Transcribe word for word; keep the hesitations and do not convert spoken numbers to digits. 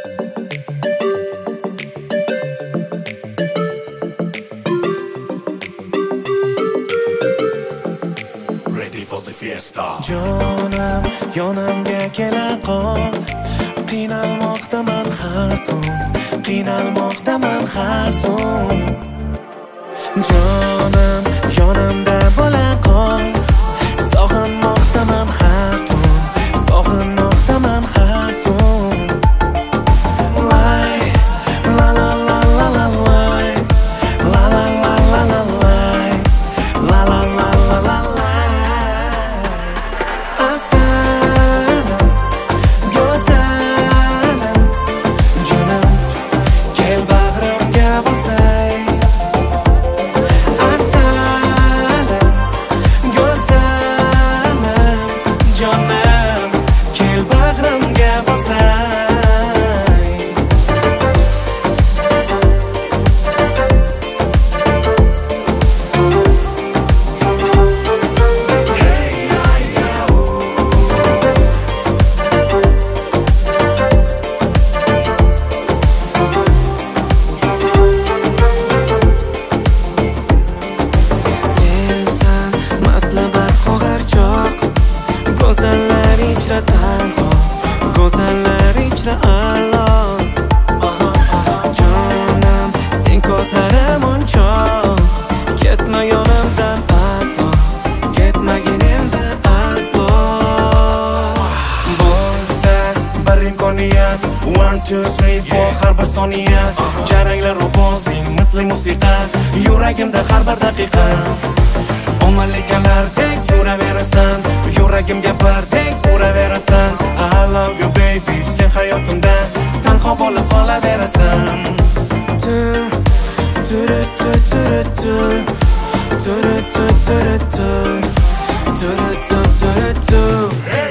Jonam, yonimga kela qol. Qiynalmoqdaman har kun, qiynalmoqdaman har so'm. Jonam, yonimda bo'la qol. Sog'inmoqdaman har tun, sog'inmoqdaman har so'm. Lay, la la la la la lay, la la la la la lay, la la la la la lay. Asalam, go'zalim, jonim, kel bag'rimga bosay. Asalam, go'zalim, jonim, kel bag'rimga bosay. Sevsan, maslabat qo'g'irchoq, go'zallar ichra tanho, go'zallar ichra a'lo. Jonim, sen ko'zlarim o'nchoq, ketma yonimdan aslo, ketmagin endi aslo. Bo'lsa bir imkoniyat, one two three four har bir soniya, jaranglar ruhozing misli musiqa, yuragimda har bir daqiqa. Omalikalardek yuraverasan, yuragimga birdek uraverasan. I love you baby, sen hayotimda tanho bo'lib qolaverasan. Tu tu tu tu tu tu tu tu tu tu tu tu tu tu tu.